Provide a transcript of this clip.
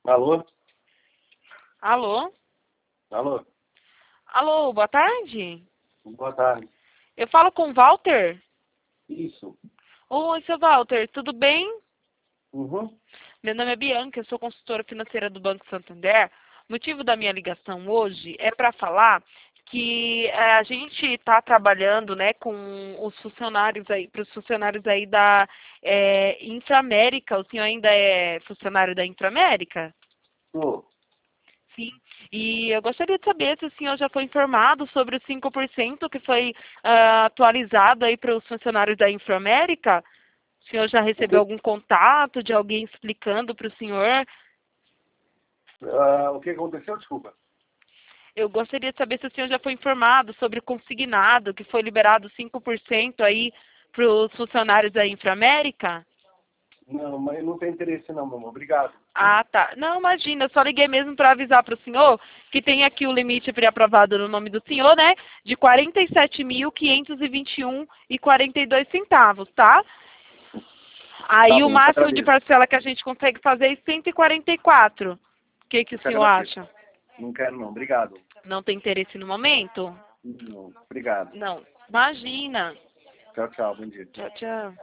Alô? Alô? Alô? Alô, boa tarde. Boa tarde. Eu falo com o Walter? Isso. Oi, seu Walter, tudo bem? Uhum. Meu nome é Bianca, eu sou consultora financeira do Banco Santander. O motivo da minha ligação hoje é para falar que a gente está trabalhando, né, com os funcionários aí, para os funcionários aí da Inframérica. O senhor ainda é funcionário da Inframérica? Tô. Sim, e eu gostaria de saber se o senhor já foi informado sobre os 5% que foi atualizado aí para os funcionários da Inframérica. O senhor já O recebeu que, algum contato de alguém explicando para o senhor? o que aconteceu? Desculpa. Eu gostaria de saber se o senhor já foi informado sobre o consignado, que foi liberado 5% aí para os funcionários da Inframérica. Não, mas não tem interesse não, meu amor. Obrigado. Ah, tá. Não, imagina, eu só liguei mesmo para avisar para o senhor que tem aqui o limite pré-aprovado no nome do senhor, né? De 47.521,42 centavos, Tá Aí o bom, te máximo de agradeço. parcela que a gente consegue fazer é 144. O que Eu o te senhor agradeço. acha? Não quero não. Obrigado. Não tem interesse no momento? Não. Obrigado. Não. Imagina. Tchau, tchau. Bom dia. Tchau, tchau.